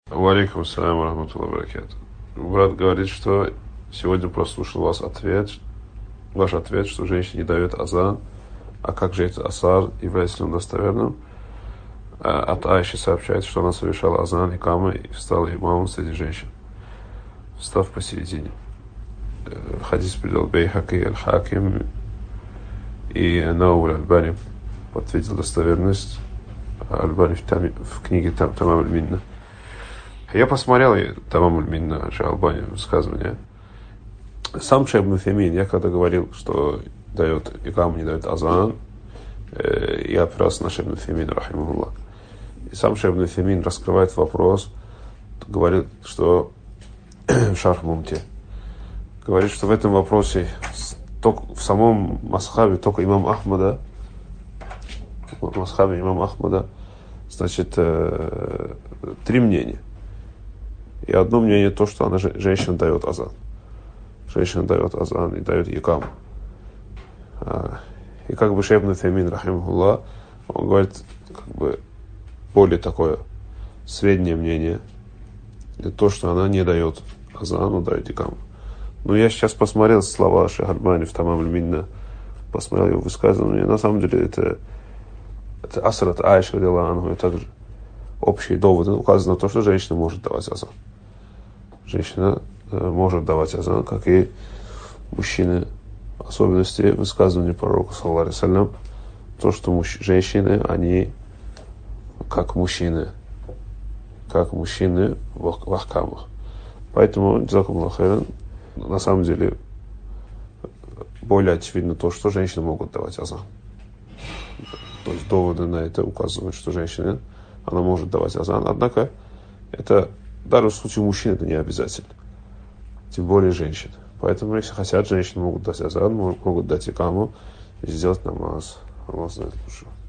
Валейкум ассалям рахматуллахи баракату. Брат говорит, что сегодня прослушал ваш ответ, что женщине не дает азан. А как же этот асар, является ли он достоверным? От Айши сообщается, что она совершала азан и камы и стала имамом среди женщин, встав посередине. Хадис передал Бейхаки аль-Хаким, и Наур Аль-Бани подтвердил достоверность Аль-Бани в книге Тамам аль-Минна. Я посмотрел Тамам аль-Минна Аль-Бани высказывание. Сам Шейх ибн Утеймин, я когда говорил, что дает икам, не дает азан, я опирался на Шейх ибн Утеймин, рахимахуллах. И сам Шейх ибн Утеймин раскрывает вопрос, говорит, что в Шарх Мумти говорит, что в этом вопросе в самом масхабе только имам Ахмада, значит, три мнения. И одно мнение то, что женщина дает азан. Женщина дает азан и дает икам. И как бы Шейх ибн Утеймин, рахимахуллах, он говорит, как бы более такое среднее мнение, и то, что она не дает азан, но дает икам. Но я сейчас посмотрел слова Шейха Аль-Бани в Тамам аль-Минна, посмотрел его высказывание. На самом деле это асар от Айши, и также общие доводы указаны на то, что женщина может давать азан. Женщина может давать азан, как и мужчины. Особенности высказывания пророка, саллаллаху алейхи ва саллям, то, что женщины, они как мужчины в ахкамах. Поэтому, джазакумуллаху хайран, на самом деле более очевидно то, что женщины могут давать азан. То есть доводы на это указывают, что женщина, она может давать азан. Однако, это даже в случае мужчин это не обязательно. Тем более женщин. Поэтому, если хотят, женщины могут дать азан, могут дать икаму и сделать намаз. Аллах знает лучше.